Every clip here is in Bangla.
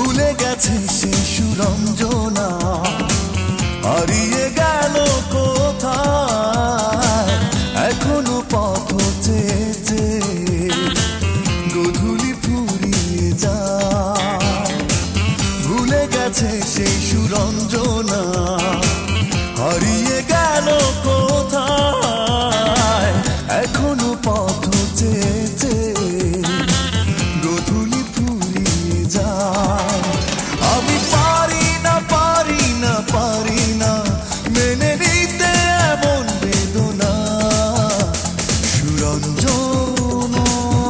ভুলে গেছে সেই সুরঞ্জনা, হারিয়ে গেল কোথায় এখনো পথ চেয়েছে গোধূলি ফুরিয়ে যায়। ভুলে গেছে সেই সুরঞ্জনা, হারিয়ে গেল কোথায় এখনো পথ চেয়েছে গোধূলি ফুরিয়ে যায়। আমি পারি না পারি না পারি না মেনে নিতে এমন বেদনা সুরঞ্জনা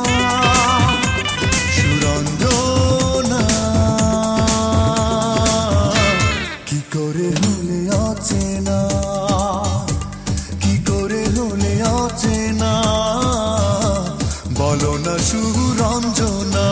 সুরঞ্জনা। কি করে হলে অচেনা, কি করে হলে অচেনা বলো না সুরঞ্জনা।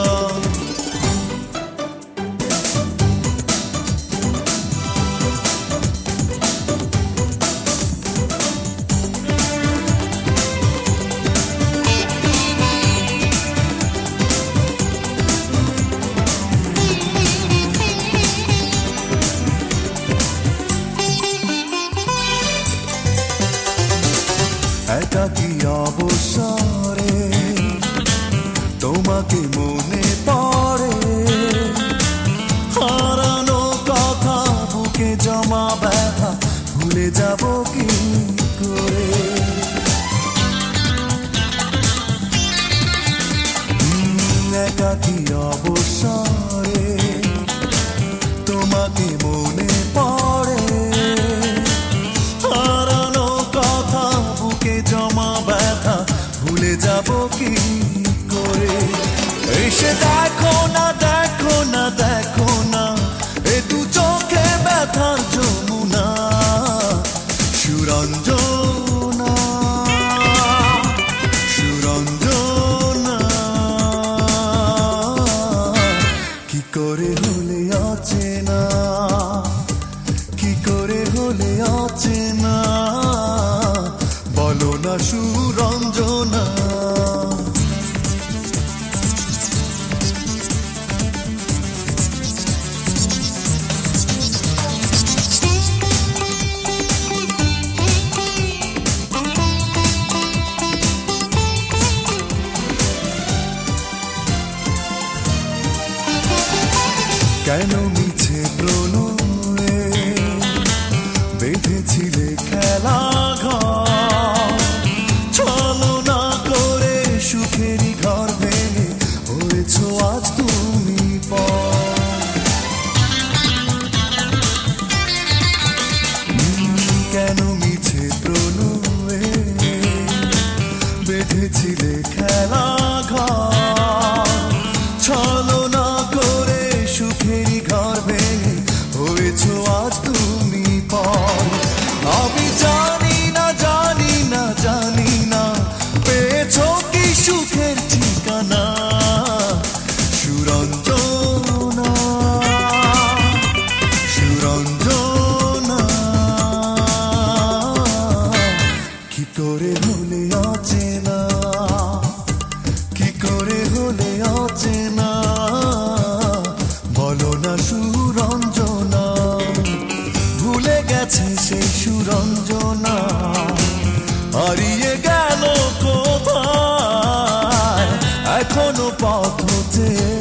একাকী অবসরে তোমাকে মনে পড়ে, হারানো কথা বুকে জমা ব্যথা ভুলে যাব কি করে। একাকী অবসরে তোমাকে মনে পড়ে, হারানো কথা বুকে জমা ব্যথা ভুলে যাব কি করে। এসে দেখো না দেখো না দেখো না এ দু চোখে ব্যথার যমুনা সুরঞ্জনা সুরঞ্জনা। কি করে হলে অচেনা, কি করে হলে অচেনা বলো না সুরঞ্জনা। কেন মিছে প্রণয়ে বেঁধেছিলে খেলা ঘর, ছলনা করে সুখেরই ঘর ভেঙে হয়েছ আজ তুমি পর। কেন মিছে প্রণয়ে বেঁধেছিলে খেলা ঘর, ছলনা করে সুখেরই ঘর ভেঙে হয়েছ আজ তুমি পর। আমি জানি না জানি না জানি না পেয়েছ কি সুখের ঠিকানা সুরঞ্জনা সুরঞ্জনা। কি করে হলে অচেনা, কি করে হলে অচেনা বলো না সুরঞ্জনা। ভুলে গেছে সেই সুরঞ্জনা, হারিয়ে গেল কোথায় এখনো পথ চেয়ে